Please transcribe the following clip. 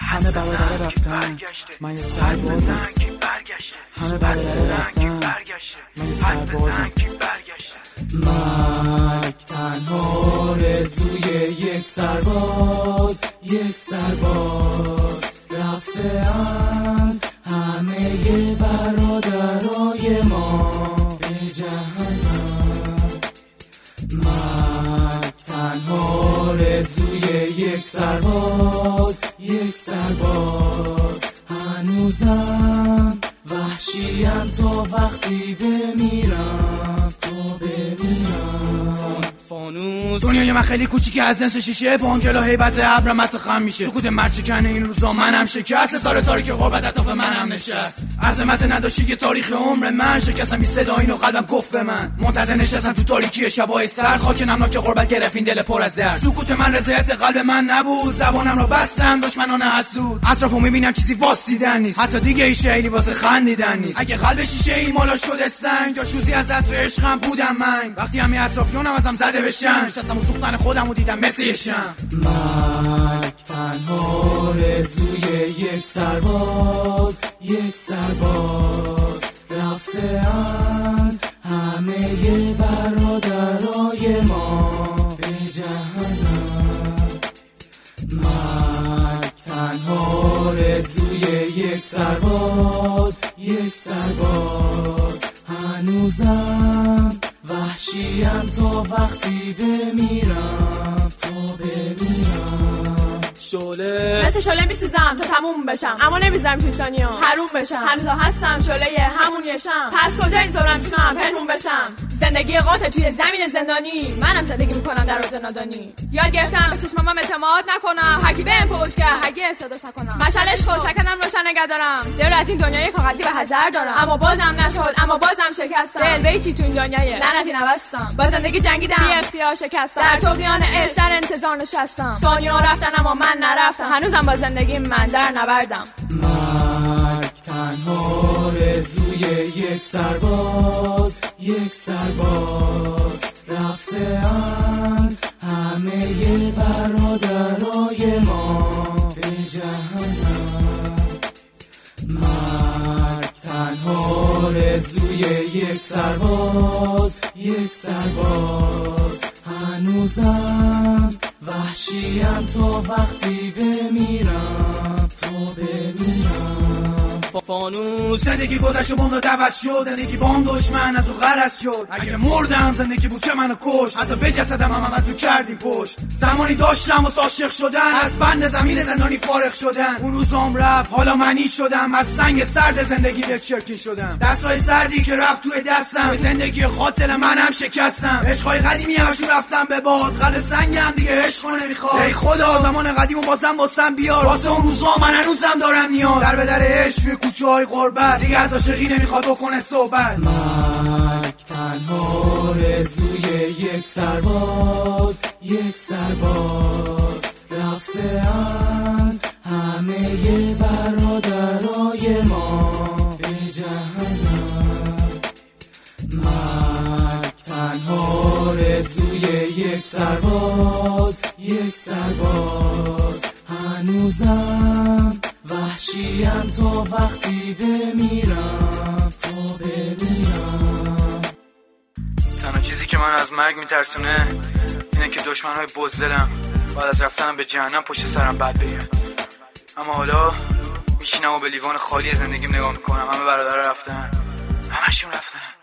همه برادر رفتن من یه سربازم، همه برادر رفتن من یه سربازم. مرگ تنها رزوی یک سرباز، یک سرباز رفته‌اند همه برادرای ما به جهنم. مرگ تنها رزوی یک سرباز، یک سرباز هنوزم وحشیم تا وقتی بمیرم، تا بمیرم. فانوس دنیای من خیلی کوچیکه از جنس شیشه، بانگلا هیبت ابر مت خم میشه. سکوت مرد کنه این روزا منم شکست، سال تاریک غربت اطراف منم نشست. عظمت نداشتی که تاریخ عمر من شکستم بی صدا اینو قلبم گفت به من. منتظر نشستم تو تاریکی شبای سر، خاک نمناک غربت گرفت این دل پر از درد. سکوت من رضایت قلب من نبود، زبانم را بستم دشمنان حسود. اطرافو میبینم چیزی واسیدن نیست، حتی دیگه این شعری واسه خندیدن نیست. اگه قلب شیشه ای مالا شده سنگ، جاشوزی از عطر عشقم بودم من. وقتی همه اطرافیانم ازم زده بشن، نشستم و سوختن خودمو دیدم مثل یه شمع. مرگ تنها رزوی یک سرباز، یک سرباز رفته‌اند همه برادرای ما به جهنم. مرگ تنها رزوی یک سرباز، یک سرباز هنوزم وحشیم تا وقتی بمیرم، تا بمیرم. شعله مثل شعله میسوزم تا تموم بشم، اما نمیذارم توی ثانیه حروم بشم. هنوزا هستم شعله همون یه شم، پس کجا این زورم چونم پنهون بشم. زندگی قاطع توی زمین زندانی، منم زندگی میکنم در روز نادانی. یاد گرفتم به چشمام اعتماد نکنم، هر کی بهم پشت کرد هرگز صداش نکنم. مشعلش خود سکنم روشن نگه دارم، دل از این دنیای کاغذی به حذر دارم. اما بازم نشد، اما بازم شکستم. دل بیتی تو این دنیای لعنتی نبستم، با زندگی جنگیدم بی اختیار شکستم. در طغیان عشق در انتظار نشستم، ثانیه‌ها رفتن اما من نرفتم. هنوزم با زندگی من در نبردم. مرگ تنها رزوی یک سرباز، یک سرباز رفته‌اند همه برادرای ما به جهنم. مرگ تنها رزوی یک سرباز، یک سرباز هنوزم وحشیم تا وقتی بمیرم، تا بمیرم. فانوس زندگی گذشت و بند عوض شد، زندگی با اون دشمن از او غرض شد. اگه مردم زندگی بود که منو کش، حتی به جسدم هم تو کردیم پشت. زمانی داشتم واسه عاشق شدن، از بند زمین زندانی فارغ شدن. اون روزام رفت حالا منی شدم، از سنگ سرد زندگی دل چرکی شدم. دستای سردی که رفت توی دستم، زندگی قاتل منم شکستم. عشقای قدیمی همشون رفتم به باد، قلب سنگم دیگه عشق نمیخواد. ای خدا زمان قدیمو بازم واسم بیار، واسه اون روزا من هنوزم دارم نیاز. در به در عشق کوچه های غربت، دیگه از عاشقی نمیخواد بکنه صحبت. مرگ تنها رزوی یک سرباز، یک سرباز رفته‌اند همه برادرای ما به جهنم. مرگ تنها رزوی یک سرباز، یک سرباز هنوزم وحشیم تا وقتی بمیرم، تا بمیرم. تنها چیزی که من از مرگ میترسونه اینه که دشمنهای بزدلم بعد از رفتنم به جهنم پشت سرم بد بگیرن. اما حالا میشینم و به لیوان خالی زندگیم نگاه میکنم، همه برادر رفتن، همشون رفتن.